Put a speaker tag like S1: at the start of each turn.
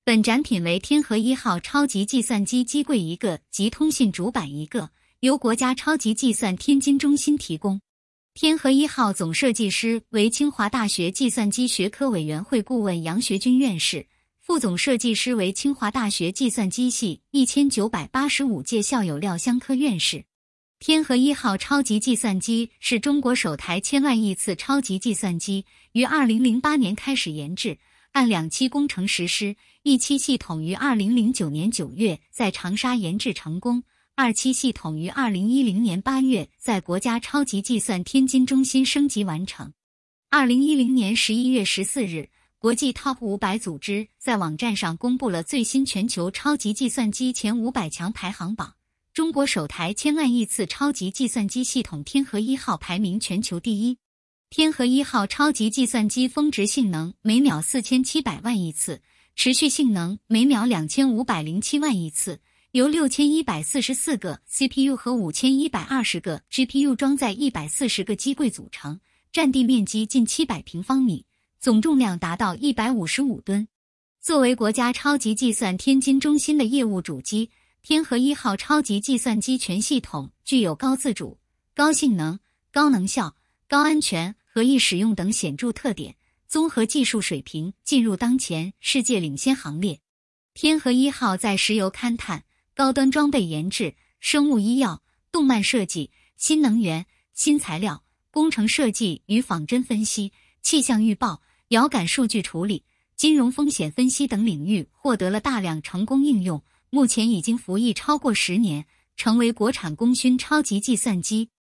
S1: 本展品为天河1号超级计算机机柜一个及通信主板一个，由国家超级计算天津中心提供。天河1号总设计师为清华大学计算机学科委员会顾问杨学军院士，副总设计师为清华大学计算机系1985届校友廖湘科院士。天河1号超级计算机是中国首台1000万亿次超级计算机，于2008年开始研制，按2期工程实施，1期系统于2009年9月在长沙研制成功，2期系统于2010年8月在国家超级计算天津中心升级完成。2010年11月14日，国际 Top 500组织在网站上公布了最新全球超级计算机前500强排行榜，中国首台1000万亿次超级计算机系统天河1号排名全球第一。天河1号超级计算机峰值性能每秒4700万亿次，持续性能每秒2507万亿次，由6144个 CPU 和5120个 GPU 装在140个机柜组成，占地面积近700平方米，总重量达到155吨。作为国家超级计算天津中心的业务主机，天河1号超级计算机全系统具有高自主、高性能、高能效、高安全和易使用等显著特点，综合技术水平进入当前世界领先行列。天河1号在石油勘探、高端装备研制、生物医药、动漫设计、新能源、新材料、工程设计与仿真分析、气象预报、遥感数据处理、金融风险分析等领域获得了大量成功应用，目前已经服役超过10年，成为国产功勋超级计算机。